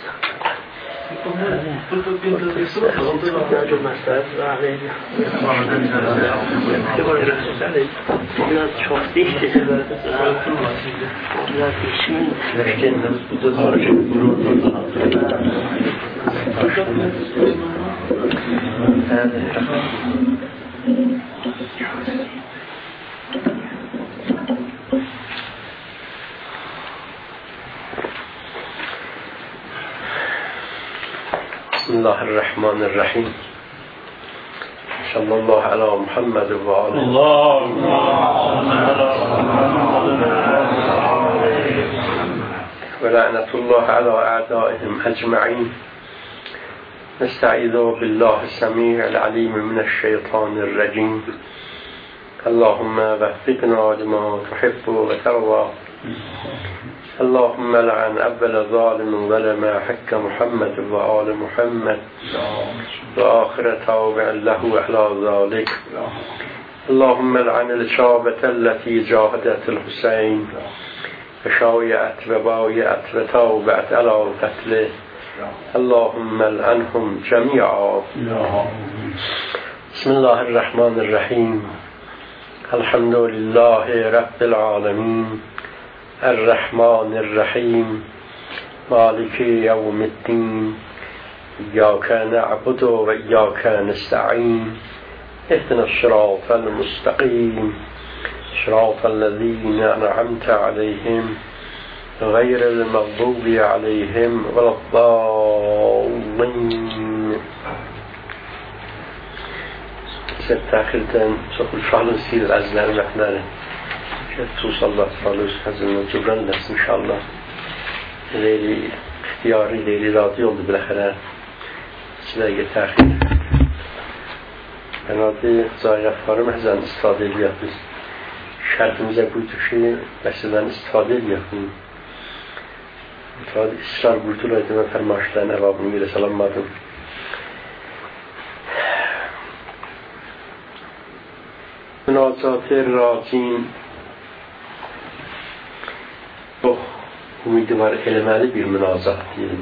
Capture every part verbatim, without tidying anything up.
Tutto pinto di sotto, non te lo raggio ma sta la vedi. Che vuole restare? La cioffice se la la piscina. Perché non tutto sorge brutto. بسم الله الرحمن الرحيم صلى الله على محمد وآله اللهم ولعنة الله على أعدائهم أجمعين. نستعيذ بالله السميع العليم من الشيطان الرجيم. اللهم وفقنا لما تحب وترضى. اللهم لعن أول ظالم ظلم حق محمد وآل محمد وآخر تابع له على ذلك. اللهم لعن الشابة التي جاهدت الحسين وشايعت وبايعت وتابعت على قتله. اللهم لعنهم جميعا. بسم الله الرحمن الرحيم. الحمد لله رب العالمين الرحمن الرحيم مالك يوم الدين. إياك نعبد وإياك نستعين. اهدنا الصراط المستقيم صراط الذين أنعمت عليهم غير المغضوب عليهم ولا الضالين. ستاخرتن سخل شغل سير الأزلام لحنانه توصل الله تعالى حزن جبران لست إن شاء الله. ليلي اختياري ليلي راضي oldu بالاخره. سلاحی تأخیر بنابراین ضایع‌فاره محضاً استفاده بیافت. شرطimize buydu ki mesela استفاده بیافتیم. استفاده ısrar buydular demek fermaşlarına evabını bile salanmadım. مناجات راجین با امیدوار علمالی bir münazat diyelim.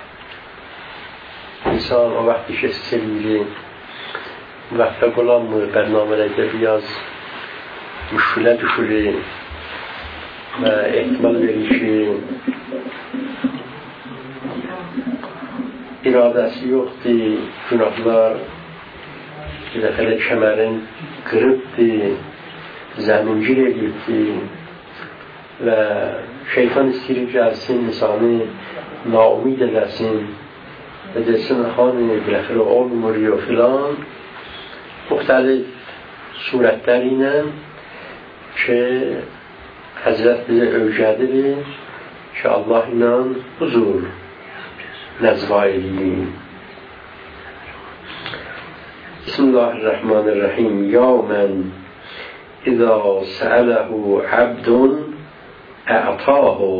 İnsan o vakti که سلیلی موفق olanmı برنامه‌lerde biraz müşküle düşürür ve ehtimal verişi iradesi yoktu. Günahlar bir dəfələ kəmərin qırıbdı, zəmincir edibdi və şeytan istəyir gəlsin, insanı naumid edəsin və desin, xanı biləxirə olmur ya filan, müxtəlif surətlər ilə ki, Həzrət bizə övcədir ki, Allah ilə huzur nəzva edin. Bismillahirrahmanirrahim. Ya men İza səələhu abdun ə'tahu.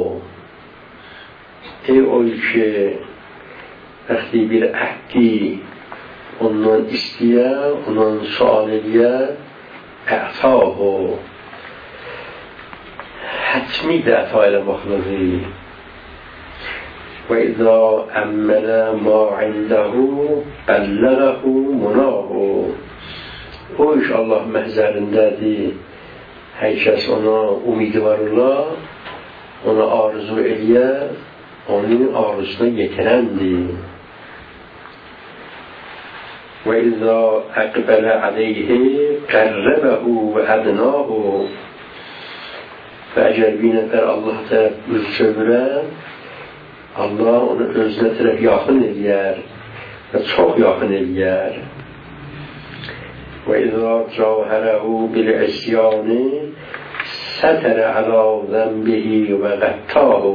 Ey oy ki vəxti bir əhdi ondan istəyə, ondan sual ediyə, ə'tahu hətmidir əta eləməklədir. Və izə əmmələ ma indəhu bəlləğəhu munahu. O iş Allah məhzərindədir. Hər kəs ona umidi var ola, ona arzu eləyə, onun arzusuna yetirəndir. Və izə əqbələ aleyhi qərrəbəhu və ədnahu. Və əgər bir nəfər Allah tərəf üz çevirə, Allah onu özünə tərəf yaxın eləyər və çox yaxın eləyər. Və izə cahərəhu bil-əsyani sətərə ələ zənbihi və qəttahu.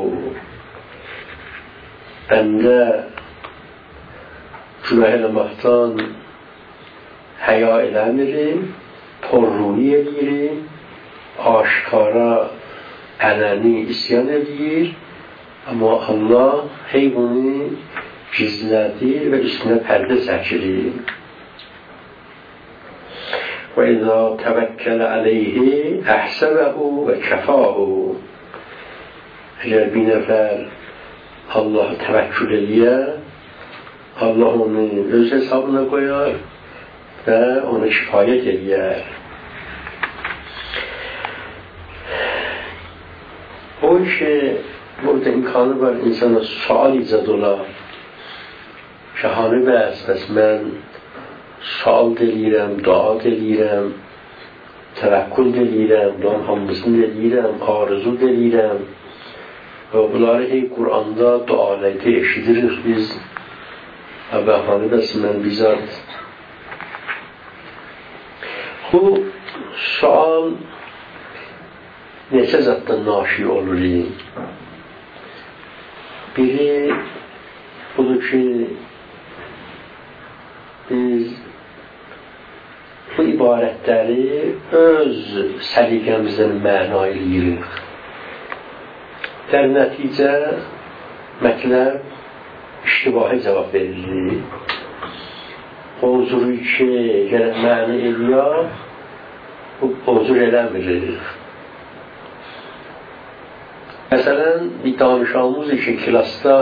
Bəndə günah eləməkdən həya eləmirim, porruni eləyirim, aşkara ələni isyan eləyir, amma Allah hey bunu gizlədir və üstünə pərdə çəkilir. Və izə təvəkkələ əleyhi əhsəbəhu və kəfahu. Əgər bir nəfər Allah'a təvəkkül eləyə, Allah onu öz hesabına qoyar və ona kifayət eləyər. O ki, burada imkanı var insana sual icad olar. Şahanə bəs, bəs mən sual delirəm, dua delirəm, təvəkkül delirəm, bunların hamısını delirəm, arzu delirəm. Və bunları hey Qur'anda dualayda eşidirik biz. Əbəxanə bəs mən bizat. Bu sual neçə zətdən naşi olur? Biri budur ki, biz bu ibarətləri öz səliqəmizdən məna eləyirik. Dər nəticə mətləb iştibahi cavab veririk. Huzuru ki, gərək məna eləyək, bu huzur eləmirik. Məsələn, bir danışanımız için klasda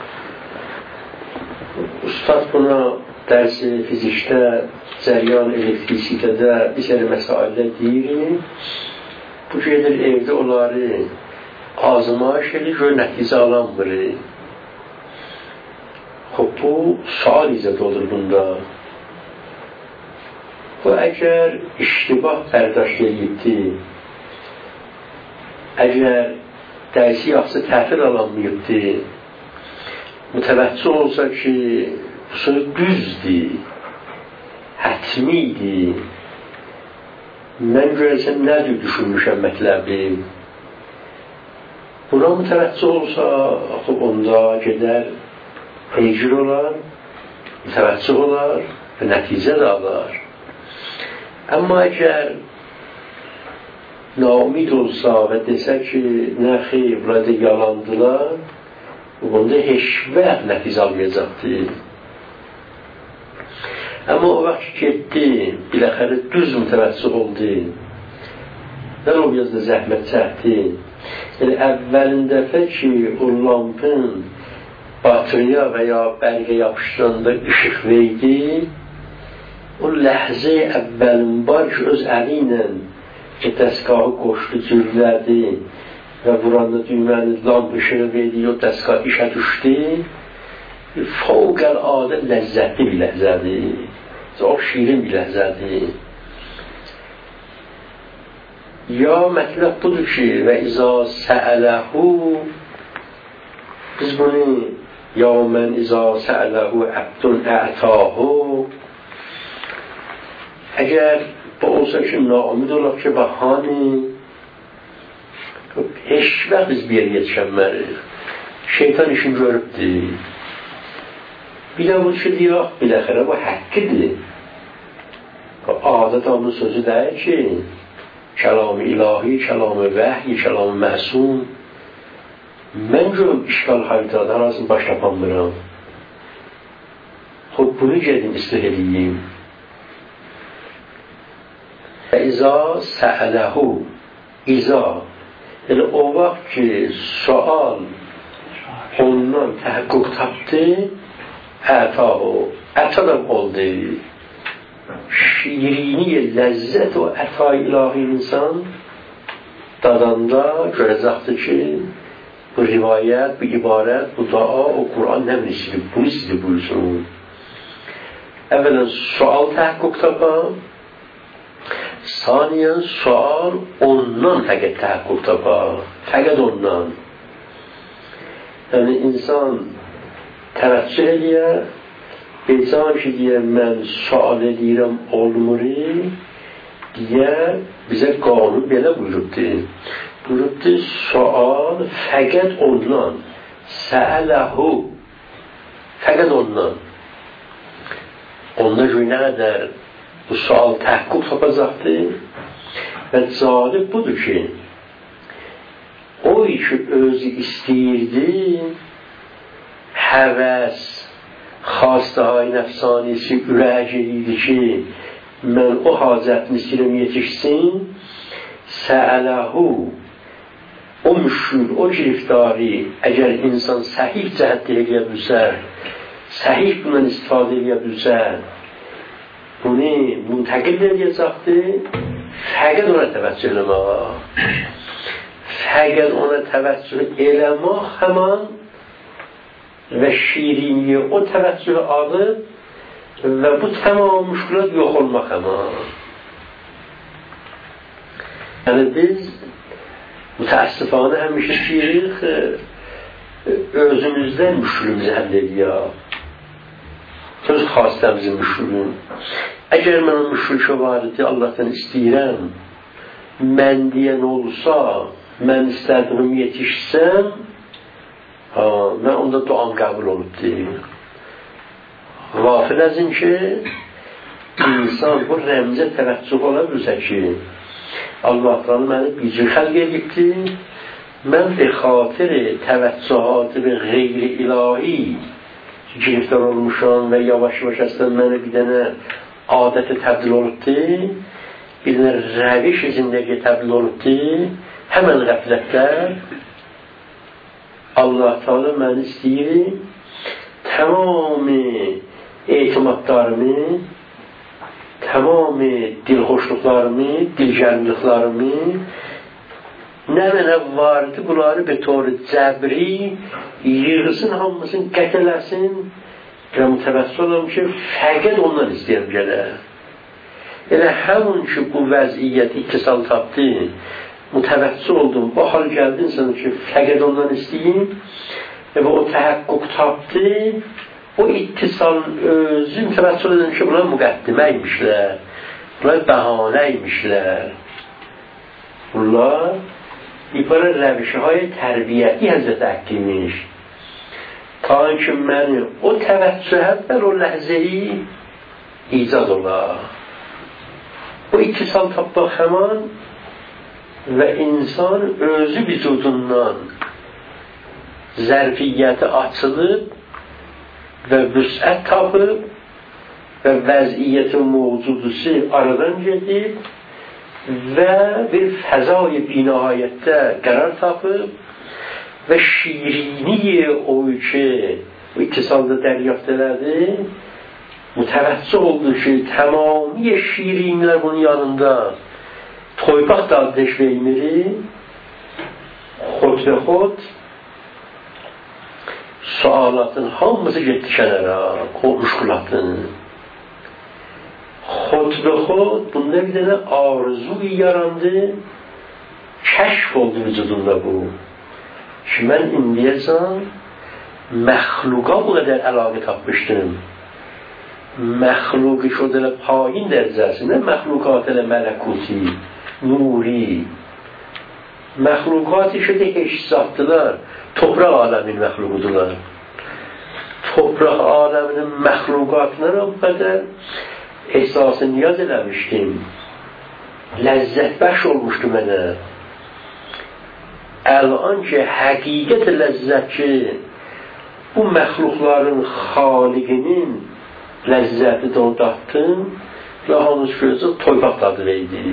ustad buna dərsi fizikdə, cəryan elektrisitədə bir sənə məsailə deyirik. Bu gedir evdə onları azmaş edir, gör nəticə alanmırıq. Xob, bu sual icad olur bunda. Bu əgər iştibah bərdاشت edibdi, əgər dərsi yaxşı təhvil alanmayıbdı, mütəvəccüh olsa ki, bu söz düzdür, hətmidir, mən görəsən nədir düşünmüşəm mətləbi, buna mütəvəccüh olsa, onda gedər, heycir olar, mütəvəccüh olar və nəticə də alar. Amma əgər naumid olsa və desə ki, nə xeyr, burada yalandılar, bunda heç vaxt nəticə almayacaqdır. Amma o vaxt getdi, biləxəri düz mütəvəccüh oldu. Nə o biraz da zəhmət çəkdi. Yəni, əvvəlin dəfə ki, o lampın batıriya və ya bərgə yapışdıranda işıq verdi, o ləhzə əvvəlin var ki, öz əli ilə ki, dəstgahı qoşdu, cürlədi və vuranda düyməni lamp işığı verdi, o dəstgah işə düşdü, fəvqəladə ləzzətli bir ləhzədir, çox şirin bir ləhzədir. Ya mətləb budur ki, və izə səələhu, biz bunu ya mən izə səələhu əbdun ətəhu, əgər bu olsa ki, naumid olaq ki, bahani, heç vaxt biz bir yerə yetişənmərik. Şeytan işin görübdür. Bir də bu ki, deyək, biləxərə bu həqqidir. Adət onun sözü deyir ki, kəlam-ı ilahi, kəlam-ı vəhy, kəlam-ı məsum, mən görüm işgal haydadır, arasını başlapanmıram. Xub, bunu gedim istih edeyim. İza səələhu, İza, yəni o vaxt ki, sual ondan təhəqqüq tapdı, ətahu, ətadan oldu. Şirini, ləzzət o əta ilahi insan dadanda görəcəkdir ki, bu rivayət, bu ibarət, bu dua, o Kur'an nə bilisidir, bunu sizi buyursun. Əvvələn sual təhəqqüq tapar, saniyen sual ondan fəqət təhəqqüq tapar, fəqət ondan. Yəni insan təvəccüh eləyər, becan ki deyər, mən sual eləyirəm olmuri, deyər, bizə qanun belə buyurubdur. Buyurubdur, sual fəqət ondan, səələhu, fəqət ondan. Onda görə nə qədər bu sual təhqiq tapacaqdır və cəlib budur ki, o ki özü istəyirdi, həvəs, xastəhai nəfsanisi ürək edirdi ki, mən o hacətini istəyirəm yetişsin, səələhu, o müşkül, o giriftarı əgər insan səhih cəhətdə eləyə bilsə, səhih bundan istifadə eləyə bilsə, bunu müntəqil edəcəkdir, fəqət ona təvəccüh eləmək. Fəqət ona təvəccüh eləmək həman və şirinliyə o təvəccüh alıb və bu tamam müşkülat yox olmaq həman. Yəni biz mütəəssifanə həmişə istəyirik özümüzdən müşkülümüzü həll edəyək. Öz xastəmizin müşkülün. Əgər mən o müşkül şəvairəti Allah'tan istəyirəm, mən deyən olsa, mən istədiyim yetişsəm, ha, mən onda duam qəbul olubdur. Gafil əzin ki, insan bu rəmzə təvəccüh ola bilsə ki, Allah'tan məni bir cür xəlq edibdir, mən bir xatir təvəccühat və qeyri ilahi giriftar olmuşam və yavaş-yavaş əslən mənə bir dənə adətə təbdil olubdur, bir dənə rəviş zindəgiyə təbdil olubdur, həmən qəflətdə Allah Teala məni istəyir, tamamı etimadlarımı, tamamı dilxoşluqlarımı, dilgərliklarımı, nə mənə vardı, bunları bir tor cəbri yığısın, hamısını qət eləsin və mütəvəssül olam ki, fəqət ondan istəyəm gələ. Elə həmin ki, bu vəziyyət ittisal tapdı, mütəvəssül oldum, bu hal gəldin sana ki, fəqət ondan istəyim və o təhəqqüq tapdı, o ittisal özü mütəvəssül edən ki, bunlar müqəddimə imişlər, bunlar bəhanə imişlər. Bunlar İbara rəvişi-های tərbiyyəti Həzrət Haqqı imiş. Ta ki, məni o təvəccühətlər o ləhzəyi icad olar. O ittisal tapmaq həman və insan özü vücudundan zərfiyyəti açılıb və vüsət tapıb və vəziyyəti mövcudusu aradan gedib və bir fəzai binayətdə qərar tapıb və şirini o ki, bu ittisalda dəryaft elədi, mütəvəccüh oldu ki, tamamiyə şirinlər bunun yanında toybaq da deşveymiri, xod və xod, sualatın hamısı getdi kənara, müşkülatın. Xod və xod, bunda bir dənə arzuyu yarandı, kəşf oldu vücudunda bu. Ki, mən indiyəsən məxluqa bu qədər əlaqə tapmışdım. Məxluqi şod elə payın dərəcəsində, məxluqat elə mələkuti, nuri. Məxluqat işədə heç zatdılar, topraq aləmin məxluqudular. Topraq aləminin məxluqatına bu qədər ehsası niyaz eləmişdim. Ləzzət bəxş olmuşdu mənə. Əlan ki, həqiqət ləzzət ki, bu məxluqların xaliqinin ləzzəti də onu datdım və hanız gözü toybaq dadı verdi.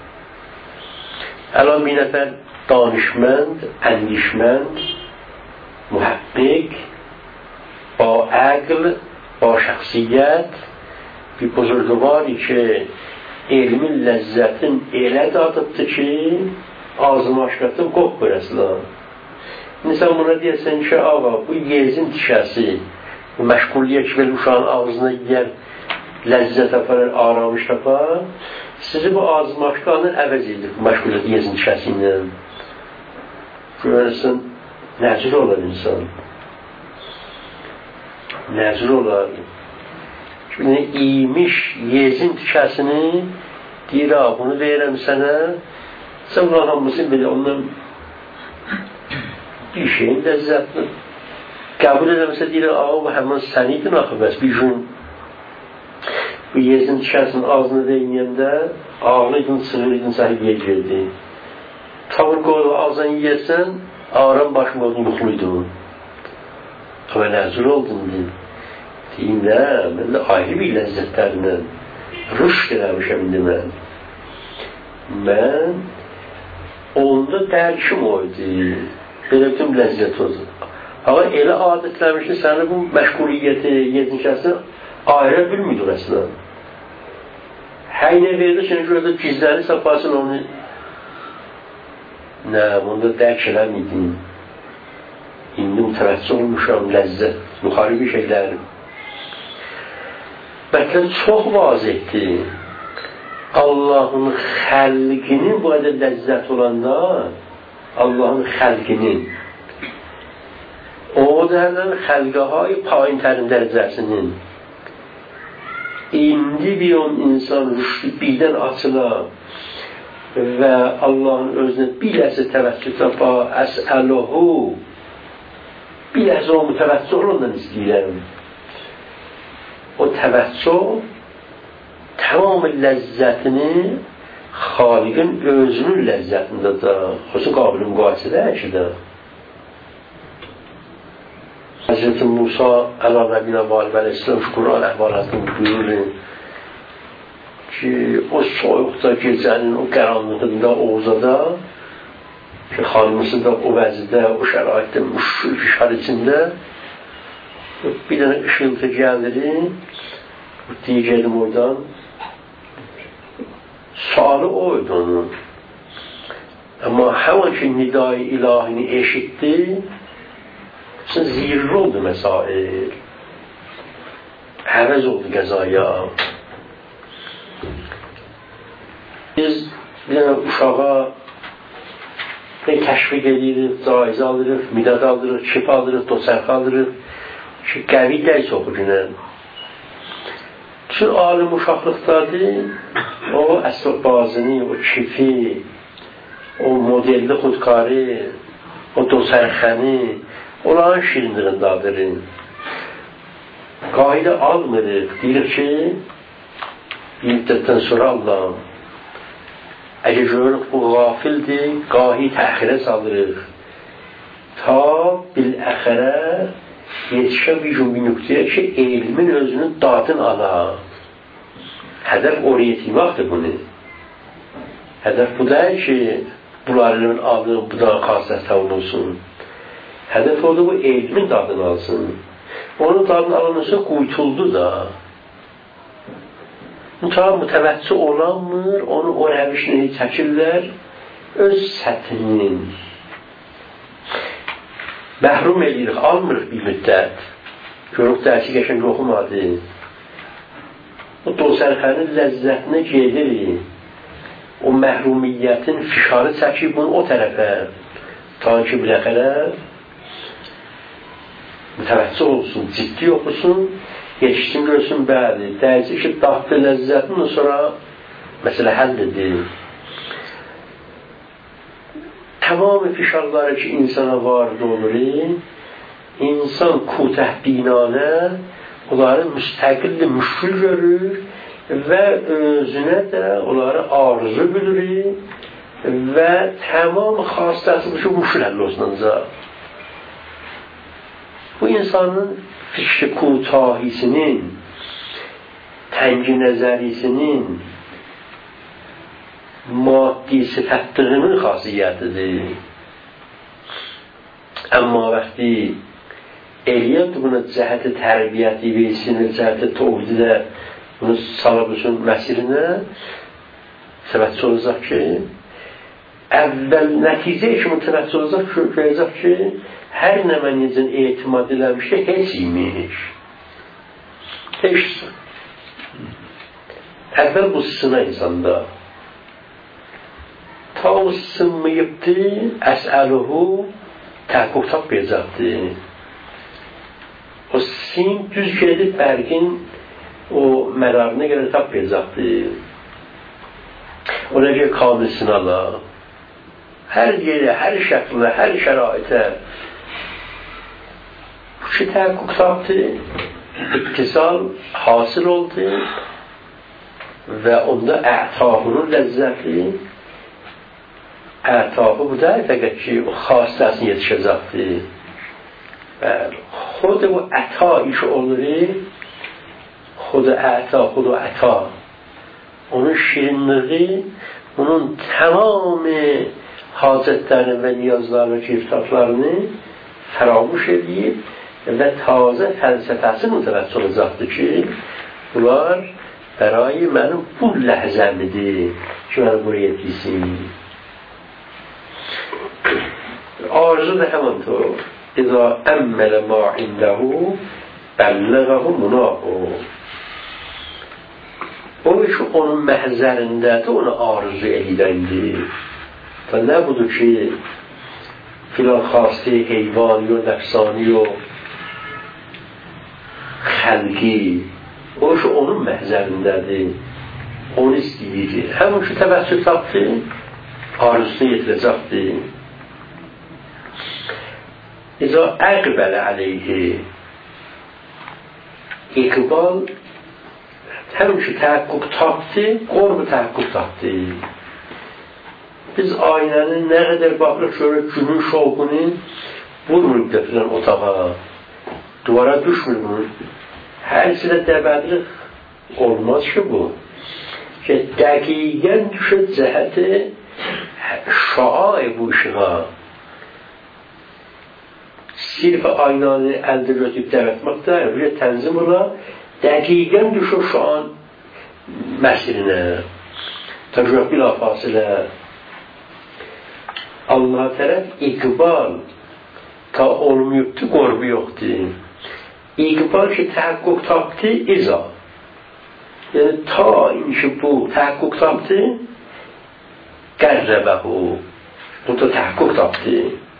Əlan bir nəfər danışmənd, əndişmənd, mühəbbiq, ba əql, ba şəxsiyyət, bir buzurguvari ki, elmin ləzzətin elə dadıbdır ki, ağzını aşqatıb qopur əslan. İnsan buna deyəsən ki, ağa, bu yezin tişəsi, bu məşğulliyə ki, belə uşağın ağzına yiyər, ləzzət aparır, aramış tapar, sizi bu ağzını aşqanın əvəz edir, bu məşğuliyyət yezin tişəsi ilə. Görürsən, nəcür olar insan. Nəcür olar. Çünki iymiş yezin tişəsini deyir, bunu verirəm sənə, sən bunun hamısını belə ondan bir şeyin ləzzətini qəbul edəməsə deyir, ağa, bu həmən sən idin axı, bəs bir gün bu yezin tişəsinin ağzını deyinəndə ağlıydın, sığırıydın, səhiyyəyə girdi. Tavır qoydu, ağzını yiyəsən, ağıran başım oldun, yuxluydun. Ama nəzir oldun deyim. Deyim, nə, mən də ayrı bir ləzzətlərindən rüşd eləmişəm indi mən. Mən onda dərkim oydu. Belə bütün ləzzət oldu. Ama elə adətləmişdi səni bu məşğuliyyəti, yedinçəsini ayıra bilmiyordun əslən. Hər nə verdi, seni gördü, gizləni sapasın onu. Nə, bunda dərk eləmiydim. İndi mütəvəssü olmuşam, ləzzət, müxaribi şeylərim. Mətləb çox vazihdir. Allahın xəlqinin bu qədər ləzzət olanda, Allahın xəlqinin, o dərdən xəlqəhay payın tərin dərəcəsinin, indi bir on insan rüştü birdən açıla və Allahın özünə bir ləsə təvəssül tapa, əsəluhu, bir ləsə o mütəvəssül ondan istəyirəm. O təvəssül tamam ləzzətini xaliqin özünün ləzzətində də, xüsusi qabilin müqayisədə əkidə. Hazreti Musa əla Nəbiyyə Aleyhisselam şu Quran əhvalatını buyurur ki, o soyuqda gecənin, o qaranlığında, Oğuzada ki, xanımısı da o vəzidə, o şəraitdə, müşkül fişar içində bir dənə ışıltı gəlir, deyəcəydim oradan, sualı oydu onun. Amma həvan ki, nidai ilahini eşitdi, zirri oldu mesail. Həvəz oldu qəzaya. Biz bir dənə uşağa ne təşviq edirik, caizə alırıq, midəd alırıq, kip alırıq, dosərx alırıq ki, qəvi dərs oxu günən. Çün alim uşaqlıqdadır, o əsbabazını, o kifi, o modelli xudkarı, o dosərxəni, onların şirinliğindadır. Qaidə almırıq, deyirik ki, bir müddətdən sonra Allah'ım, əgər görürük bu qafildir, qahi təxirə salırıq. Ta bil-əxərə yetişə bir gün bir nüqtəyə ki, elmin özünün dadını ala. Hədəf oraya yetirməkdir bunu. Hədəf bu deyil ki, bunların aldığım budan xassət tavun olsun. Hədəf oldu bu elmin dadını alsın. Onun dadını alınırsa quytuldu da. Mütəvə mütəvəccü olanmır, onu o rəvişini çəkirlər, öz səthinin. Məhrum edirik, almırıq bir müddət. Görüb dərsi qəşəng oxumadı. O dosərxənin ləzzətinə gedirik. O məhrumiyyətin fişarı çəkib bunu o tərəfə. Ta ki, biləxərə mütəvəccü olsun, ciddi oxusun, yetişsin, görsün, bəli. Dərsi ki, daxtı ləzzətin sonra məsələ həll edir. Tamamı fişarları ki, insana varid olur, insan kutəh binanə onları müstəqilli müşkül görür və özünə də onları arzu bilir və tamamı xastəsi bu ki, müşkül həll olsun ancaq. Bu insanın fikri kutahisinin, təngi nəzərisinin, maddi sifətliyinin xasiyyətidir. Amma vaxtı eləyət buna cəhəti tərbiyyəti versin, cəhəti tovhidi də bunu salabüsün məsirinə səbətçi olacaq ki, əvvəl nəticə ki, mütəvəccü olacaq ki, görəcək ki, hər nə mənizin etimad eləmişə heç imiş. Heçsin. Əvvəl bu sına insanda. Ta o sınmayıbdır, əsəluhu təhqiq tapmayacaqdır. O sin düz gedib bərgin o mərarına görə tapmayacaqdır. Ona görə kamil sınala. Hər yerə, hər şəklə, hər şəraitə bu ki təhqiq tapdı, ittisal hasıl oldu və onda ətahının ləzzəti ətahı bu da fəqət ki, o xastəsini yetişəcəkdir. خود و عطا ایش olur, خود عطا خود و عطا onun şirinliği onun tamamı hacətlərini və niyazlarını, keyfiyyətlərini fəramuş edib və tazə fəlsəfəsi mütəvəssül olacaqdır ki, bunlar bərayi mənim bu ləhzəmidir ki, mənim buraya yetişsin. Arzu da həməndir. İza əmmələ ma indəhu bəlləğəhu munahu. O iş onun məhzərindədir, onu arzu ediləndir. Və nə budur ki, filan xasti, heyvan, yo nəfsani, yo xəlqi, o iş onun məhzərindədir, onu istəyir. Həmin ki, təvəssül tapdı, arzusunu yetirəcəkdir. İza əqbələ əleyhi, iqbal, həmin ki, təhəqqüq tapdı, qorbu təhəqqüq tapdı. Biz aynənin nə qədər baxırıq, görək günün şovqunu vurmuruq da filan otağa, duvara düşmür. Hər silə dəbədlik olmaz ki bu. Ki, dəqiqən düşür cəhəti şaai bu işığa. Sirf aynanı əldə götürüb dəvətməkdə, bir tənzim ola, dəqiqən düşür şaan məsirinə. Təcrüb bilafasilə Allah tərəf iqbal ta olmayıbdır, qorbu yoxdur. İqbal ki, təhəqqüq tapdı, iza. Yəni, ta inki bu təhəqqüq tapdı, qərrəbəhu. Bu da təhəqqüq tapdı.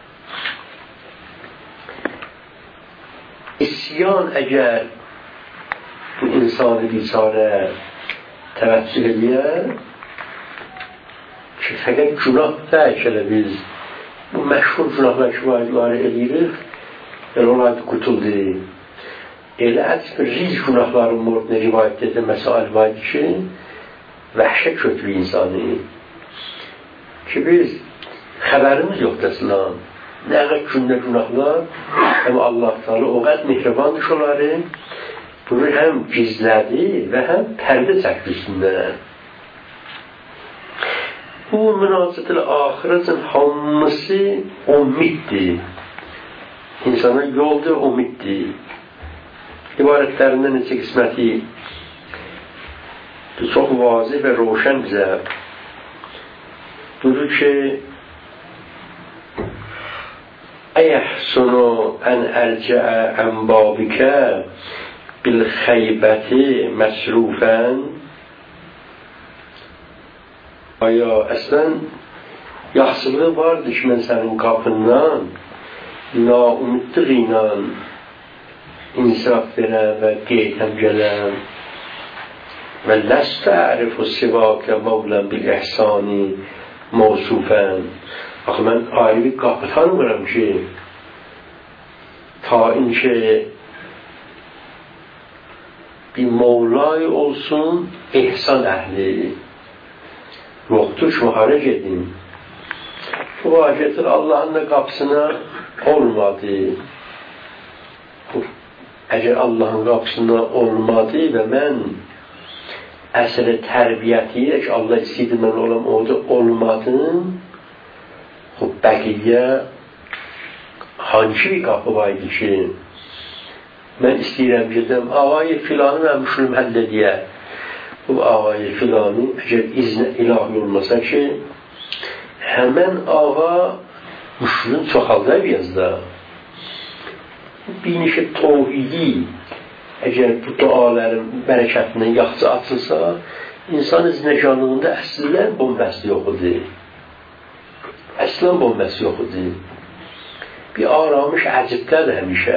İsyan əgər bu insanı biçarə təvəccüh edir, ki, fəqət günah deyək elə biz bu məşhur günahlar kifayətləri edirik, elə olaydı qutuldu. Elə ətmir riz günahların morduna rivayət edən məsail var ki, vəhşə kötü insanı ki, biz xəbərimiz yoxdur əslən. Nə qədər gündə günahlar, həm Allah Teala o qədər mehribandır onları, bunu həm gizlədi və həm pərdə çəkdi üstündən. Bu münasibətlə axirətin hamısı umiddir. İnsana yoldur, umiddir. İbarətlərindən neçə qisməti çox vazih və roşən bizə budur ki, əyəhsunu ən ərcəə ən babikə bil xeybəti məsrufən. Aya, əslən, yaxşılığı vardır ki, mən sənin qapından naumidliq ilə insaf verəm və qeydəm gələm və ləstə ərifu sivakə mavlən bil əhsani mavsufən. Axı, mən ayrı bir qapı tanımıram ki, ta inki bir Mevlay olsun, ehsan əhli. Yoxdur ki, müharic edin. Bu vaciyetler Allah'ın da qapısına olmadı. Əgər Allah'ın qapısına olmadı və mən əsələ tərbiyyəti ki, Allah istəyirdi mən olam, orada olmadım, bəqiyyə hangi bir qapı var idi ki, mən istəyirəm gedəm, ağayı filanı mən müşkülüm həll ediyə. Bu ağayı filanı əgər iznə ilahi olmasa ki, həmən ağa müşkülün çoxaldar yazda. Bir neçə tohidi əgər bu duaların bərəkətindən yaxşı açılsa, insan iznəcanlığında əslən bombəsi yoxudur. Əslən bombəsi yoxudur. Bir aramış əcibdədir həmişə.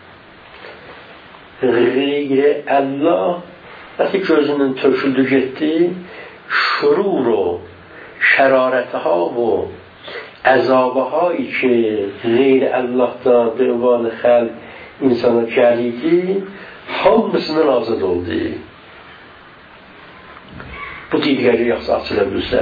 Qeyrə Allah nəti gözünün töküldü getdi, şurur o, şərarətəha o, əzabəha ki, qeyri Allahdan, dövvanı xəlq insana gəliydi, hamısından azad oldu. Bu dilgəri yaxşı açıla bilsə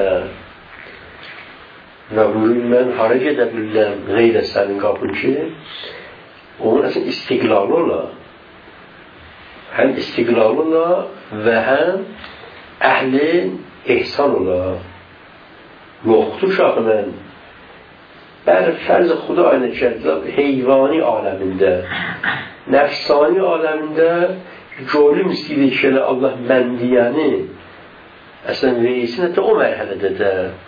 və buyurun, mən hara gedə biləm, qeyrə sənin qapın ki, onun əslən istiqlalı ola. Həm istiqlalı ola və həm əhli ehsan ola. Yoxdur şahı mən بر فرض خدای نجات حیوانی aleminde, nefsani aleminde görüm istedikleri Allah mən diyəni əslən reisin hətta o mərhələdə də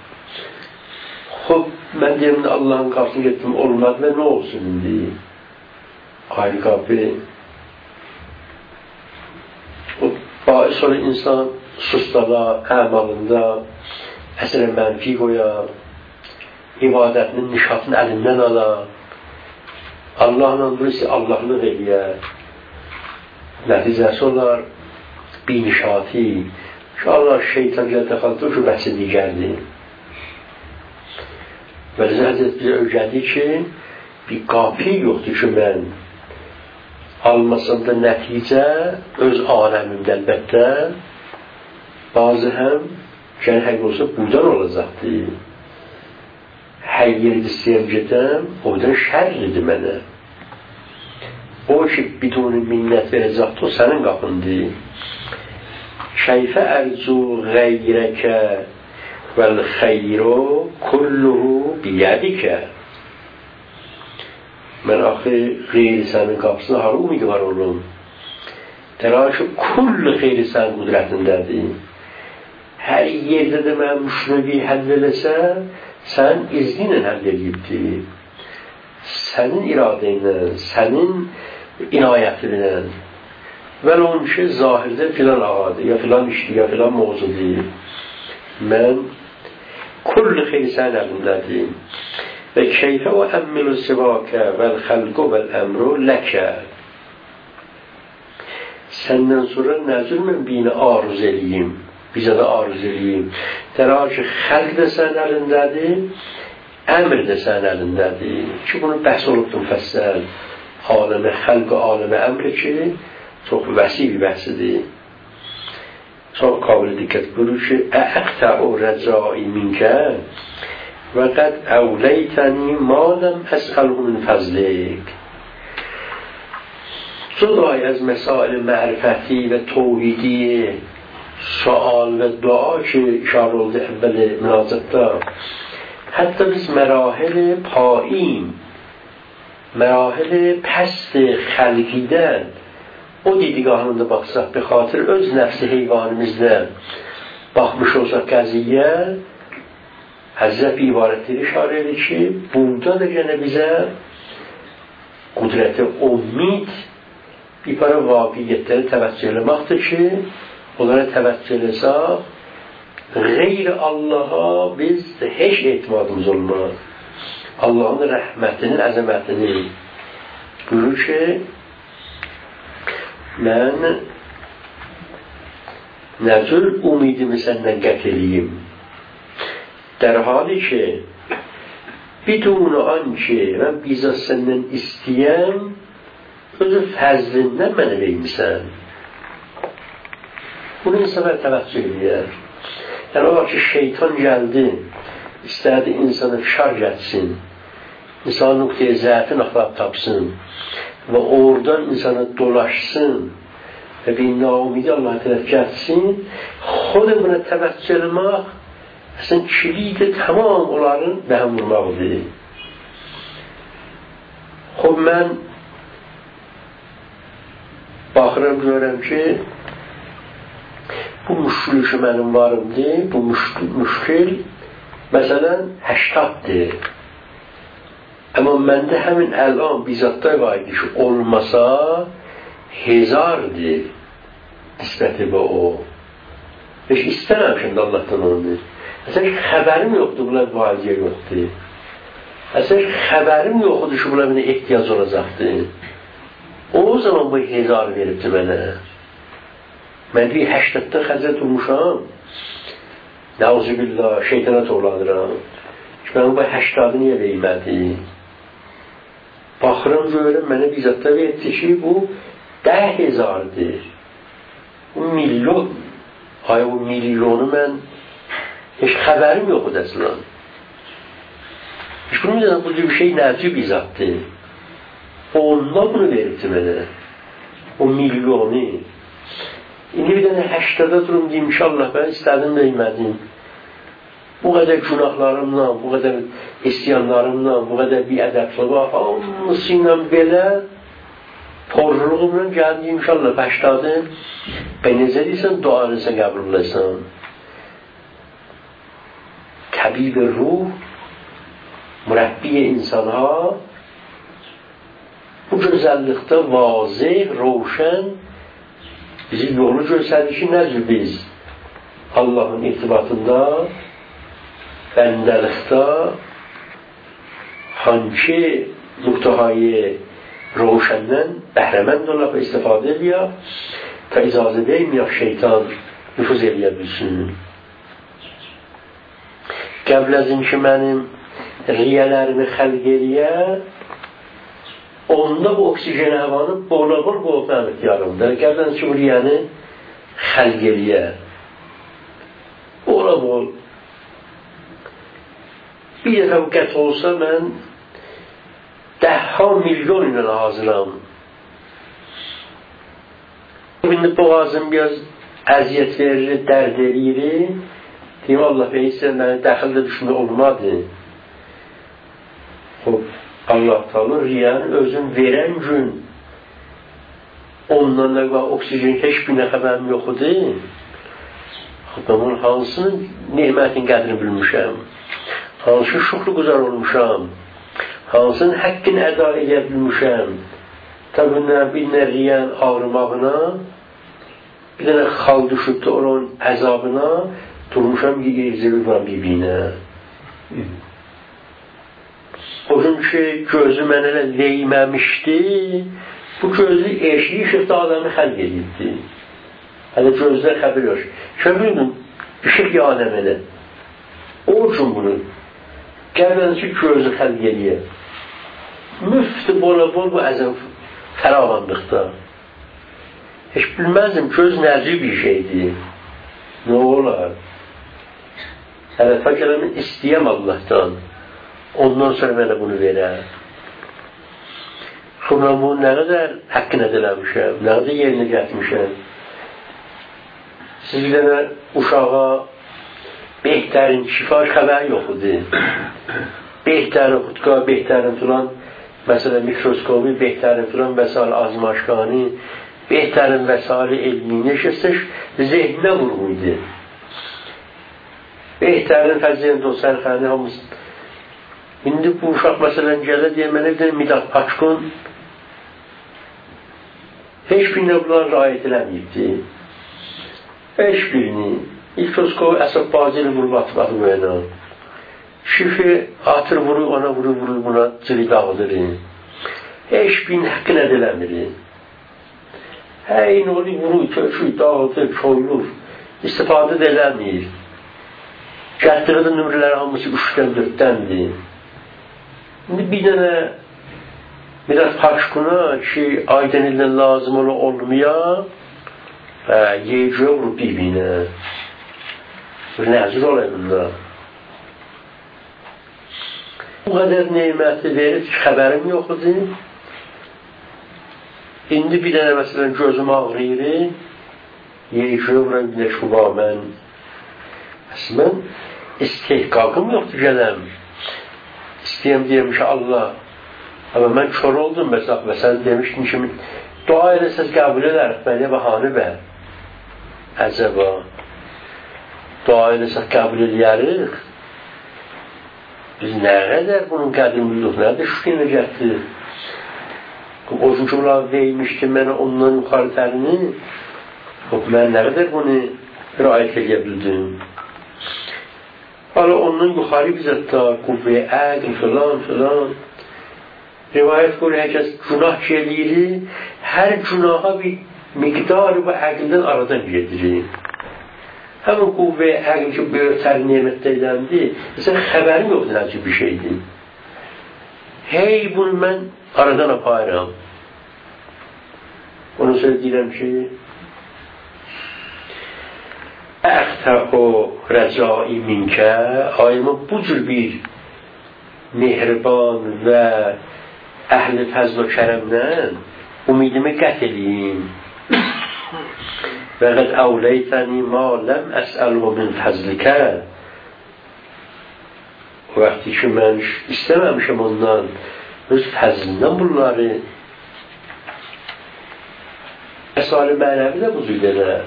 xub, mən deyim də Allahın qarşısına getdim, olmadı və nə olsun indi? Ayrı qapı. O, sonra insan sustada, əmalında əsrə mənfi qoyar, ibadətinin nişatını əlindən alar, Allahla birisi Allahlıq eləyər, nəticəsi olar bir nişati ki Allah şeytan gəl təxaldır ki bəhsi digərdir. Və Həzrət bizə öyrədi ki bir qapı yoxdur ki mən almasında nəticə öz aləmimdə əlbəttə bazı həm yəni həqiq olsa buradan olacaqdır. Həqiqət istəyəm gedəm, oradan şərlidir mənə. O ki biduni minnət verəcəkdir, o sənin qapındır. Keyfə ərcu qeyrəkə vəl xeyru kulluhu biyədikə. Mən axı qeyri sənin qapısına hara ümidi var olum. Təra ki, kullu xeyri sənin qudrətindədir. Hər yerdə də mən müşrəvi həll eləsə, sən izni ilə həll edibdir. Sənin iradə ilə, sənin inayəti ilə. Və onun ki, zahirdə filan ağadır, ya filan işdir, ya filan mövzudur. Mən kullu xeyri sənin əlindədir. Və keyfə və əmmilu sivakə vəl xəlqu vəl əmru ləkə. Səndən sonra nəzür mən biyini aruz eləyim, bizə də aruz eləyim. Dəra ki, xəlq də sənin əlindədir, əmr də sənin əlindədir. Ki, bunu bəhs olubdur müfəssəl. Aləmə xəlq, aləmə əmr ki, çox vəsi bir bəhsidir. Çox qabil diqqət buyurur ki, əxtəu rəcai minkə və qəd əvləytəni maləm əsəlhu min fəzlik. Cudای از مسائل معرفتی و توحیدی سوال و دعا که اشاره oldu اول مناظرتا حتی biz مراحل پایین مراحل پست خلقیدن o دیدگاهında baxsaq به خاطر öz nəfsi heyvanımızda baxmış olsaq qəziyyə Həzrət bir ibarətləri işarə edir ki burada da gene bizə qudrəti ummid bir para vaqiyyətləri təvəccüh eləməkdir ki, onlara təvəccüh eləsək, qeyri Allaha biz heç etimadımız olmaz. Allahın rəhmətinin, əzəmətini buyurur ki, mən nə cür umidimi səndən qət eləyim. Dər hali ki, bidun an ki, mən bizzat səndən istəyəm, özü fəzlindən mənə vermişsən. Bunu insanlar təvəccüh edir. Yəni o var ki, şeytan gəldi, istədi insanı fişar gəlsin, insanın nöqtəyə zəifin axlaq tapsın və oradan insanı dolaşsın və bir naumidi Allah'a tərəf gəlsin, xod buna təvəccüh eləmək, əslən kilidi tamam onların bəhəm vurmaqdır. Xob, mən baxıram, görürəm ki, bu müşkül işi mənim varımdır, bu müşkül, məsələn, həştaddır. Amma məndə həmin əlan bizatda qaydı ki, olmasa, hezardır nisbəti bu o. Heç istərəm şimdi Allah'tan onu. Məsələn, xəbərim yoxdur, bunlar validiyə yoxdur. Məsələn, xəbərim yoxdur ki, bunlar mənə ehtiyac olacaqdır. O zaman bu hezar veribdi mənə. Mən bir həştəddə xəzər durmuşam. Nəuzubillah, şeytana torlanıram. Ki, mən bu həştadı niyə vermədi? Baxıram, görürəm, mənə bizzatda verdi ki, bu dəh hezardır. Bu milyon. Ay, bu milyonu mən heç xəbərim yoxdur əslən. Heç bunu bilirəm, bu bir şey nəcib izaddır. Ondan bunu veribdi mənə. O milyonu. İndi bir dənə həştada durum deyim, inşallah mən istədim vermədim. bu qədər günahlarımla, bu qədər isyanlarımla, bu qədər biədəblığa, hamısı ilə belə porluğumla gəldi inşallah başladı. Ben necə deyirsən, duanıza qəbul eləsən. Təbib ruh, mürəbbi insanha, bu gözəllikdə vazih, roşən, bizi yolu göstərdi ki, necə biz Allah'ın irtibatında, bəndəlikdə hangi nöqtəhayı roşəndən bəhrəmənd olaq və istifadə edəyək, ta icazə verməyək şeytan nüfuz eləyə bilsin. Qəbl əzin ki, mənim riyələrimi xəlq eləyə, onda bu oksijen havanı bola-bol qoyub mənim ixtiyarımdır. Qəbl əzin ki, bu riyəni xəlq eləyə. Bola-bol. Bir dəfə bu qət olsa, mən dəhha milyon ilə hazıram. İndi boğazım biraz əziyyət verir, dərd eləyir. Deyim, Allah beysə, mənə dəxildə düşmə olmadı. Xob, Allah tanır, riyəni özün verən gün ondan da oksijen heç günə xəbərim yox idi. Xob, mən onun hansının neymətin qədrini bilmişəm, hansı şükrü quzar olmuşam, hansının həqqini əda edə bilmişəm. Tabi bir nə riyən ağrımağına, bir dənə xal düşübdə onun əzabına, durmuşam ki, erzili duran bir-birinə. O gün ki, gözü mənə elə leyməmişdi, bu gözü eşli işıqda adamı xəlq edildi. Hələ gözlər xəbir yox. Şöyle bildim, işıq yanəm elə. O gün bunu, gəlmənisi gözü xəlq edilir. Müftü bola-bol bu əzəm fəravanlıqda. Heç bilməzdim, göz nəzri bir şeydir. Nə olar? Hələ ta gələni istəyəm Allah'tan. Ondan sonra mənə bunu verər. Sonra bunu nə qədər həqqinə diləmişəm, nə qədər yerinə gətirmişəm. Siz dənə uşağa behtərin şifa xəbəri yox idi. Behtərin xudqa, behtərin filan, məsələn mikroskobi, behtərin filan vəsail azmaşqani, behtərin vəsail elmi neşəsək zehninə vurğuydu. Behtərin fəziyyəndə o sərxəni hamısı. İndi bu uşaq məsələn gələ deyə mənə bir Midat Paçkun heç birinə bunlar rayət eləməyibdi. Heç birini. Mikroskobi əsab bazili vurub atmadı mənə. Şifi atır vurur, ona vurur, vurur, buna cili dağıdır. Heç birini həqqinə eləmir. Həyin onu vurur, tökür, dağıdır, çoyulur. İstifadə eləmir. Gətirdi nümrələri hamısı üçdən, dörddəndir. İndi bir dənə Midat Paçkuna ki, aydın ildən lazım ola olmaya, yeyiciyə vurub bir-birinə. Bir nəzir olay bunda. Bu qədər neyməti verir ki, xəbərim yox idi. İndi bir dənə məsələn gözüm ağrıyır, yeyiciyə vuran bir nəşqı var mən. Mən istihqaqım yoxdur gələm. İstəyəm deyəm ki, Allah, amma mən kör oldum məsələn, və sən demişdin ki, dua eləsəz qəbul edərik, mənə bəhanə bər. Əcəba, dua eləsəz qəbul edərik. Biz nə qədər bunun qədimlilik, nədir şükünə gətirir? O gün ki, bunlar deymişdi mənə ondan yuxarı tərini, mən nə qədər bunu rəayət edə bildim. Hala ondan yuxarı biz hətta qüvvəyə əql filan filan rivayət qoyur, hər kəs günah gəliyir, hər günaha bir miqdarı bu əqldən aradan gedirir. Həmin qüvvəyə əql ki, böyük təri nemətdə edəndi, məsələn, xəbərim yoxdur nəticə bir şeydir. Hey, bunu mən aradan aparıram. Onu sonra deyirəm ki, əxtəqo rəcai minkə, ayımı bu cür bir mehriban və əhl-i fəzl və kərəmdən umidimi qət edeyim. Və qəd əvləytəni ma ləm əsəlhu min fəzlikə, nemətdir ki, mən istəməmişəm ondan, öz fəzlindən bunları. Məsal-i mənəvi də bu cürdədə.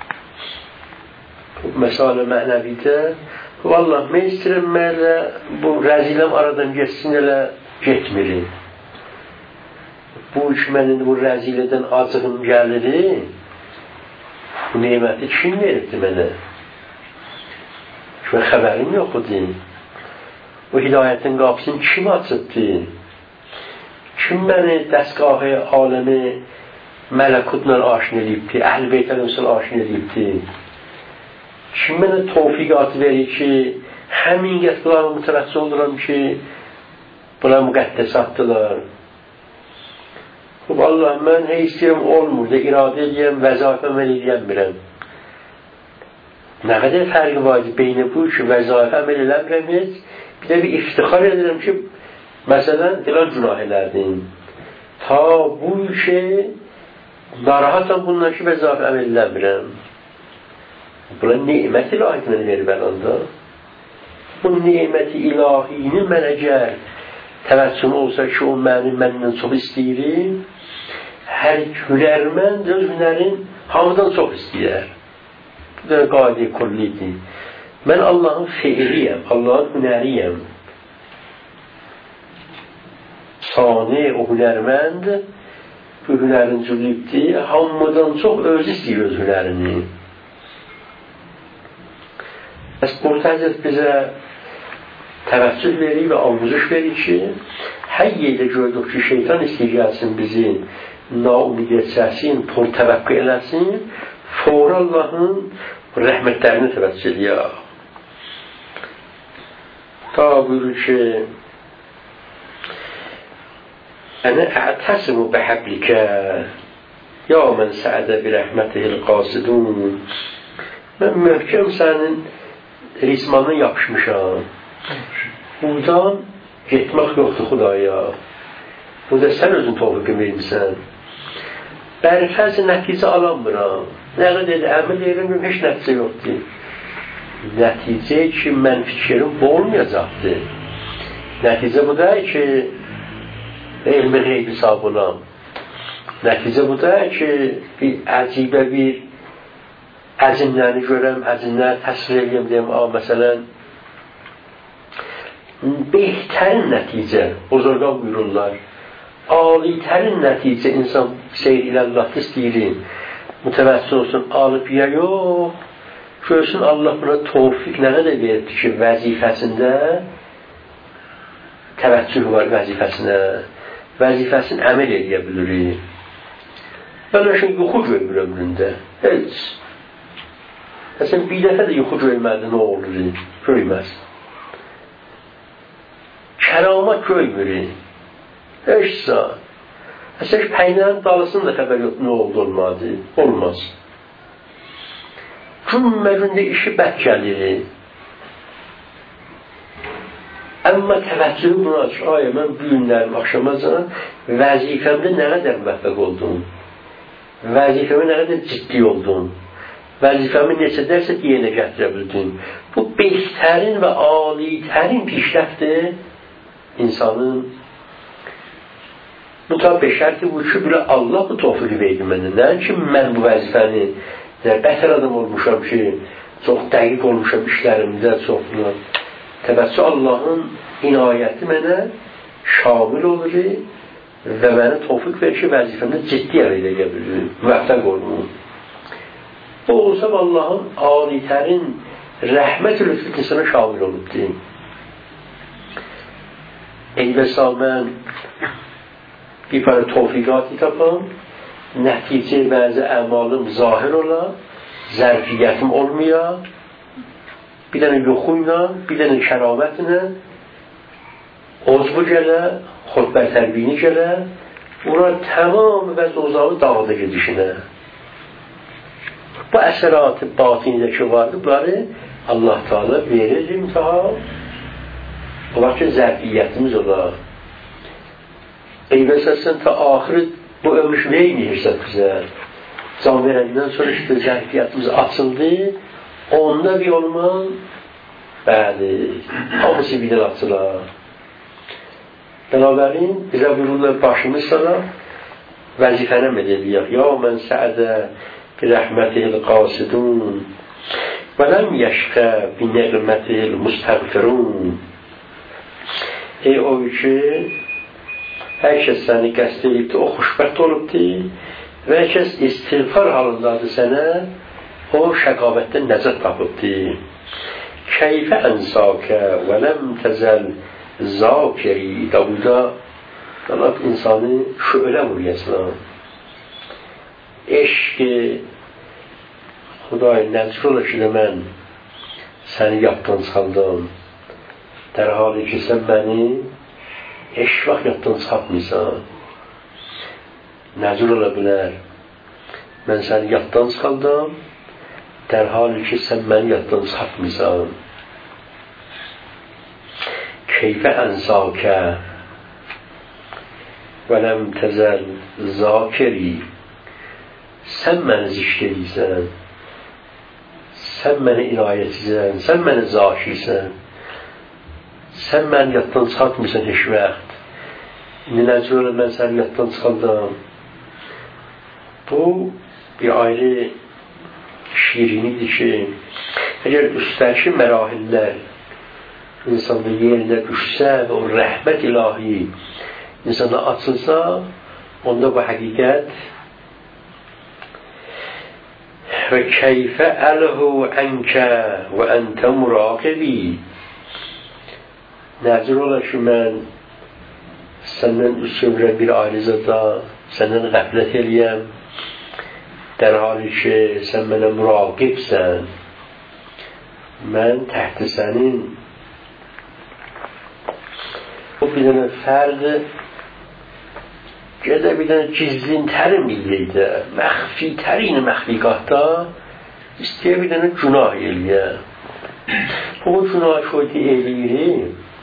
Məsal-i mənəvidə, vallahi, mən istəyirəm mənlə bu rəziləm aradan geçsin, elə getmir. Bu ki, mənin bu rəzilədən acığım gəlir, bu neməti kim veribdi mənə? Çünki xəbərim yoxdur. Bu hidayətin qapısını kim açıbdı? Kim məni dəstgahı aləmi mələkutla aşin edibdi, əhl-i beytələmsəl aşin edibdi? Kim mənə tövfiqat verir ki, həmin qətqlarına mütəvəccüh oluram ki, buna müqəddəsatdılar. Vallahi, mən heç istəyirəm olmur, da iradə edəyəm, vəzifəm eləyəmirəm. Nə qədər fərqi var ki, beyni bu ki, vəzifə əməl eləmirəm heç, bir də bir iftixar edirəm ki, məsələn, filan günah elədim. Ta bu ki, narahatam bundan ki, vəzifə əməl eləmirəm. Buna nemət ilahini mənə verir bəlanda. Bu neməti ilahini mən əgər təvəccühüm olsa ki, o məni məndən çox istəyir, hər hünərmənd öz hünərin hamıdan çox istəyir. Bu da qaidi kullidir. Mən Allahın feiliyəm, Allahın hünəriyəm. Sani, o hünərmənd, bu hünərin cüllübdir, hamıdan çox öz istəyir öz hünərini. Bəs burada Həzrət bizə təvəccüh verir və almızış verir ki, hər yerdə gördük ki, şeytan istəyir gəlsin bizi naumidiyyət səsin, pul təvəqqü eləsin, fəvr Allahın rəhmətlərini təvəccüh edir. Ta buyurur ki, Ənə ətəsimu bəhəblikə ya mən səədə bir rəhmətihil qasidun. Mən möhkəm sənin rizmanına yapışmışam. Buradan getmək yoxdur Xudaya. Burada sən özün tövfiqini vermişsən. Bərfəz nəticə alamıram. Nə qədər əməl edirəm, heç nəticə yoxdur. Nəticə ki, mən fikrim bu olmayacaqdır. Nəticə bu da ki, elmi qeybi sahib olam. Nəticə bu da ki, bir əcibə bir əzinləri görəm, əzinləri təsvir edeyim, deyəm, a, məsələn, behtərin nəticə, buzurqan buyururlar, alitərin nəticə insan seyr ilə Allah'ı istəyirin, mütəvəssül olsun, alıb ya yox, görsün Allah buna tövfiq nə qədər verdi ki, vəzifəsində təvəccüh var vəzifəsinə, vəzifəsini əməl edə bilir. Mən üçün yuxu görmür ömründə, heç. Məsələn, bir dəfə də yuxu görmədi, nə olur? Görməz. Kəramat görmür. Heç saat. Məsələn, peynərin dalısının da xəbər yox, nə oldu, olmadı. Olmaz. Cümməcündə işi bət gəlir. Amma təvəccühü buna ki, ay, mən bu günlərim axşamacan vəzifəmdə nə qədər müvəffəq oldum. Vəzifəmə nə qədər ciddi oldum. Vəzifəmi neçə dərsə yerinə gətirə bildim. Bu behtərin və alitərin pişrəfdir insanın. Bu tabi şərti bu ki, belə Allah bu tövfiqi verdi mənə. Nə ki, mən bu vəzifəni bətər adam olmuşam ki, çox dəqiq olmuşam işlərimdə, çoxla. Təbəssü Allahın inayəti mənə şamil olur və mənə tövfiq verir ki, vəzifəmdə ciddi əməl edə bilir, müvəffəq olunur. Bu olsam Allahın alitərin rəhmət lütfü insana şamil olubdur. Eyləsal mən bir para tövfiqatı tapam, nəticə bəzi əmalım zahir ola, zərfiyyətim olmaya, bir dənə yoxuyla, bir dənə kəramətlə, ozbu gələ, xutbər tərbiyini gələ, bunlar tamam və zozağı dağda gedişinə. Bu əsərat-ı batiniydəki vardı, bunları Allah Teala verir imtihan, olar ki, zərfiyyətimiz olar. Eyvəsəsən ta axırı bu ömrü verməyirsə bizə, can verəndən sonra işte zərfiyyətimiz açıldı, onda bir olman بله hamısı bidatçılar. Binaenaleyh bize buyururlar başımız sana vazifene mi dediyor? Ya men sa'de bi rahmetihil qasidun ve lem yeşke bi ni'metihil mustagfirun. Ey o ki herkes seni qəsd edibdi, o xoşbəxt olubdi və herkes istiğfar halındadır sənə, o şəqavətdən nəcət tapıbdi. Keyfə ənsakə və ləm təzəl zakiri. Da burada Allah insanı şöyle vuruyorsun. Eşki Xuday nəcr ola ki də mən səni yaddan saldım. Dər hali ki sən məni heç vaxt yaddan çıxartmıysan. Nəcr ola bilər. Mən səni yaddan saldım. Dər hali ki sən məni yaddan çıxartmıysan. Keyfə ənsakə və ləm təzəl zakiri. Sən məni zikr edirsən. Sən məni inayətliysən. Sən məni zakirsən. Sən məni yaddan çıxartmıysan heç vaxt. İndi nəcr ola mən səni yaddan çıxardım. Bu bir ayrı şirinidir ki, əgər üstəki mərahillər insanda yerinə düşsə və o rəhmət ilahi insana açılsa, onda bu həqiqət və keyfə əlhu ənkə və əntə muraqəbi. Nəcr ola ki, mən səndən üst çevirən bir arizada səndən qəflət eləyəm, dər hali ki, sən mənə muraqibsən, mən təhti sənin. Bu bir dənə fərd gedə bir dənə gizlin tərim eləyəkdə, məxfi tərin məxfiqatda istəyə bir dənə günah eləyə. O günah şöyle eləyir,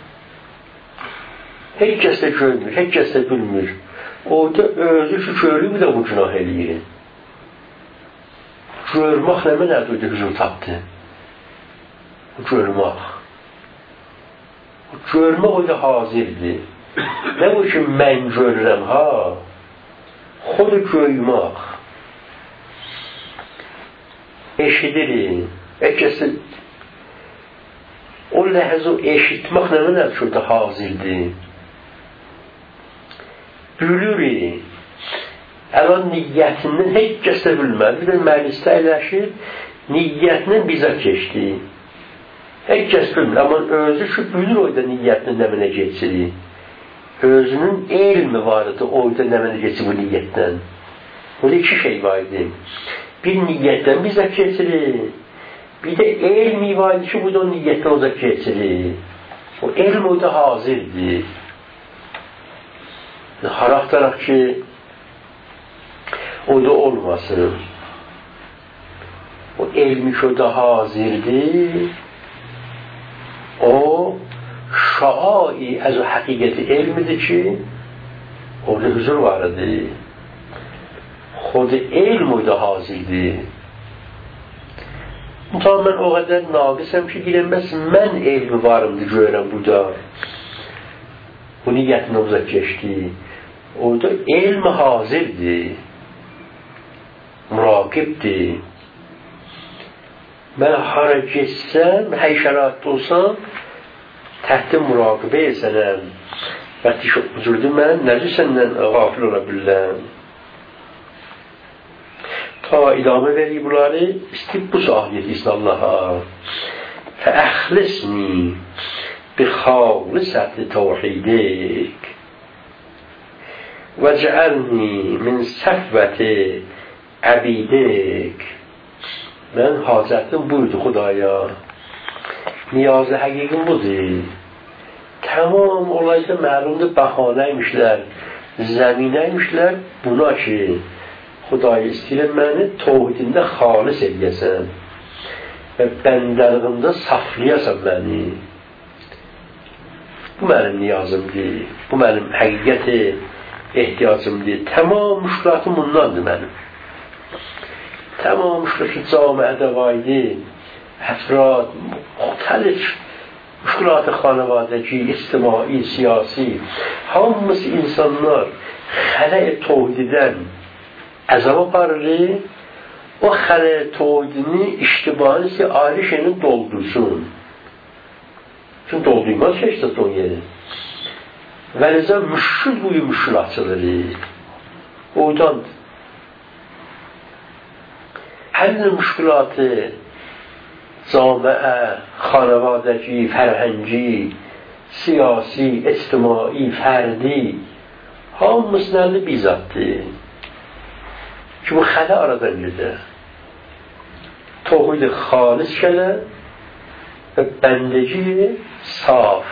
heç kəs də görmür, heç kəs də bilmir. Orada özü şu körlüyü bir də bu günah eləyir. Görmək nə mənədir o da hüzur tapdı? Görmək. Görmək o da hazirdir. Nə bu ki mən görürəm ha? Xodu görmək. Eşidirik. Heç kəs də o ləhəz o eşitmək nə mənədir ki o da hazirdir? Bülürük. Əlan niyyətindən heç kəs də bilməz. Bir də məclisdə əyləşir, niyyətindən bizə keçdi. Heç kəs bilmir. Amma özü ki, bülür oyda niyyətinin nə mənə geçirik. Özünün elmi var idi, oyda nə mənə geçir bu niyyətdən. Burada iki şey var idi. Bir niyyətdən bizə keçirik. Bir də elmi var idi ki, bu da o niyyətdən oda keçirik. O elm oyda hazirdir. Xarakterək ki, o da olmasın. O elmi ki o da hazirdir. O şaai az o həqiqəti elmidir ki, orada huzur vardır. Xodu elm o da hazirdir. Mutlaka mən o qədər naqisəm ki, deyilməz, mən elmi varımdır, görürəm burada. Bu niyyətinə uzaq geçdi. Orada elmi hazirdir. Muraqibdir. Mən hara geçsəm, həşəratda olsam, təhti muraqibə etsənəm. Bətti ki, ucurdu mən, necə səndən qafil ola biləm? Ta idamə veriyib bunları, istəyib bu sahiyyət istin Allaha. Fəəxlisni bi xalisəti təvhidik və cəəlni min səfvəti əbidik. Mən hacətim buydu Xudaya. Niyazı həqiqim budur. Tamam olayda məlumdur, bəhanəymişlər, zəminəymişlər buna ki, Xudaya istəyirəm məni tohidində xalis edəsən və bəndəlığında saflayasan məni. Bu mənim niyazımdır, bu mənim həqiqəti ehtiyacımdır. Tamam müşkülatım bundandır mənim. Tamam müşkülatı camiədə vaydı, əfrad, müxtəlif müşkülat-ı xanavadəki, ictimai, siyasi, hamısı insanlar xələ-i tohididən əzab aparır, o xələ-i tohidini iştibarisi ayrı şeyini doldursun. Çünkü doldurmaz keçdəs o yeri. Və necə müşkül buyu müşkül açılır. Oradan həll müşkülatı camiə, xanavadəki, fərhəngi, siyasi, ictimai, fərdi hamısının əlli bizatdır. Ki bu xələ aradan gedir. Tohid-i xalis gələ və bəndəgi saf.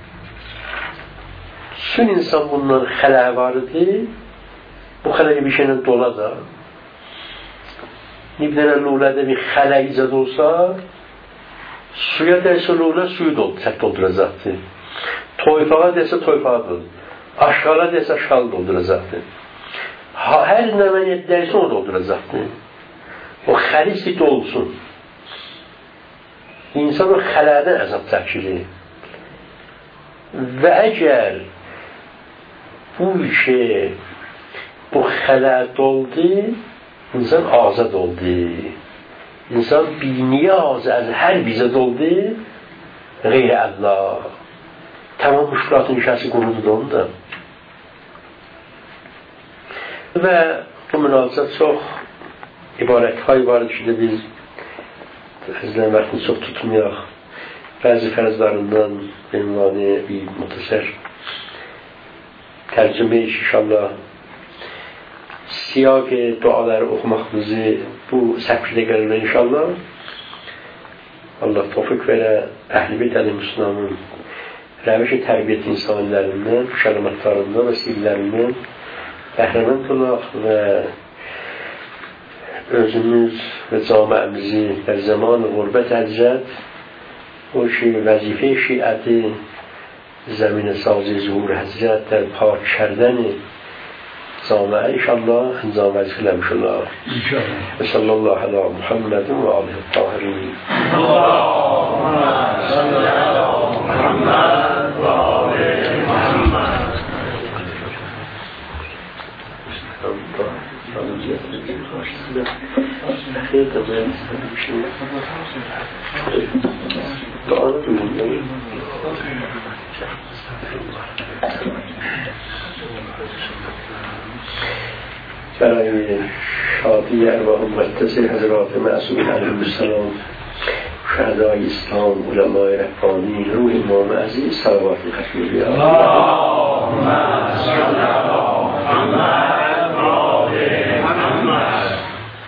Bütün insan bundan xələ vardır. Bu xələyə bir şeylə dola da. Bir dənə lülədə bir xələ icad olsa, suya dərsə lülə suyu dolduracaqdır. Toyfağa dərsə toyfağa doldur. Aşqala dərsə aşqalı dolduracaqdır. Hər nəməniyyət dərsə onu dolduracaqdır. O xəlislik olsun. İnsan o xələdən əzab çəkir. Və əgər bu işe bu xələ doldu, insan azad oldu. İnsan biniyaz az hər bizə doldu, qeyri Allah. Tamam müşkülatın şəsi qurudu onda. Və bu münasibət çox ibarətlər vardır ki, biz əzlən vaxtını çox tutmayaq. Bəzi fərzlarından ünvanı bir mutasər tərcümə inşallah siyaq duaları oxumaqımızı bu səfirdə gəlirlə inşallah. Allah tövfik verə Əhl-i Beyt əl-Müslamın rəviş-i tərbiyyət insanlarından, şəlamatlarından və sivlərindən bəhrəmənd olaq və özümüz və camiəmizi در zaman غربت حضرت و وظیفه شیعتی زمین سازی ظهور حضرت در پاک کردن جامعه انشاءالله انجام وظیفه انشاءالله و صلی الله علی محمد و آله الطاهرین اللهم صل علی محمد و آله محمد. خیلی تبریز میشه. دعا نکنید. برای شادی ارواح مقدس حضرات معصومین علیهم السلام، شهدای اسلام، علمای ربانی، روح امام عزیز صلوات ختم بیاد. اللهم صل علی محمد و آل محمد.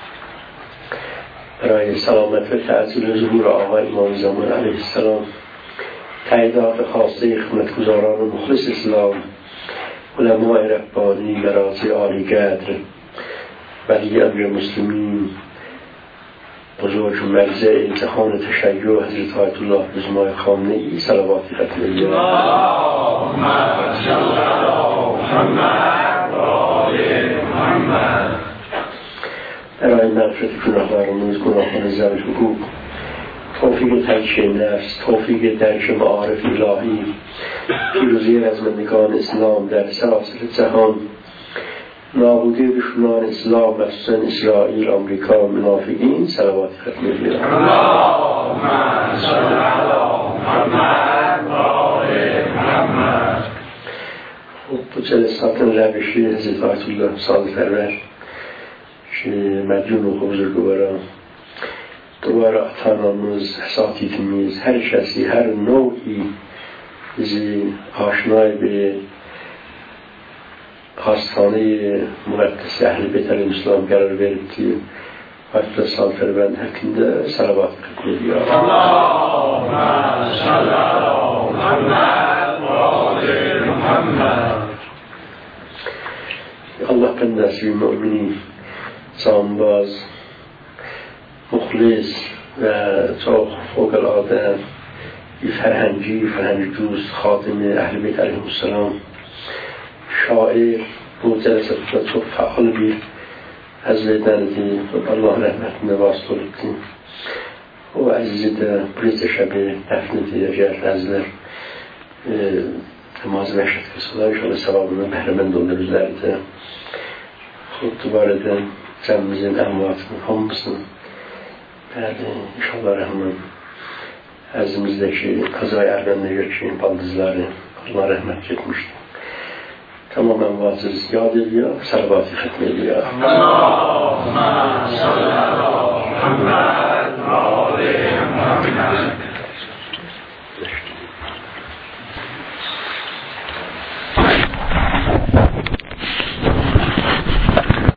برای سلامت و تعظیم ظهور آقا امام زمان علیه السلام، تعداد خاصه خدمتگزاران مخلص اسلام، علمای ربانی، مراجع عالی قدر، ولی امیر مسلمین، بزرگ مرجع امتحان تشیع حضرت آیت الله بزمای خامنه‌ای صلواتی ختم بیاد. اللهم صل علی محمد و آل محمد. برای مغفرت گناهکارانمون، گناهان ذوی حقوق، توفیق تزکیه نفس، توفیق درک معارف الهی، پیروزی رزمندگان اسلام در سراسر جهان، نابودی دشمنان اسلام مخصوصا اسرائیل، آمریکا، منافقین صلوات ختم بیاد. اللهم صل علی محمد و آل محمد. خب جلسات روشی حضرت آیت الله صادق پرور که مدیون و بزرگواران، دوباره اتاناموز، اساتیدمیز، هر کسی هر نوعی زی آشنای به آستانه مقدس اهل بیت علیهم السلام قرار verib ki Ayetler Salferben hakkında salavat kılıyor. Allahümme salli ala Muhammed ve ali Muhammed. Allah'tan nasip müminin, canbaz, muxlis və çox fövqəladə fərhəngi, fərhəngi dost, xatimi Əhl-i Beyt əleyhissalam, şair, bu cəlsətdə çox fəal bir həzr edəndir. Allah rəhmətində vasitə olubdur. o əzizi də bir təşəbbü dəfn edəcək əzizlər. Namazı vəşət qısalar, inşallah savabını bəhrəmənd olur üzlərdə. Xud duvar edən cəmimizin, əmvatının, hamısının, bəli, inşallah rəhmən, əzimizdəki qazay ərvəndəki baldızları, Allah rəhmət etmişdir. Tamam əmvatsız yad ediyor, salavatı xətm ediyor.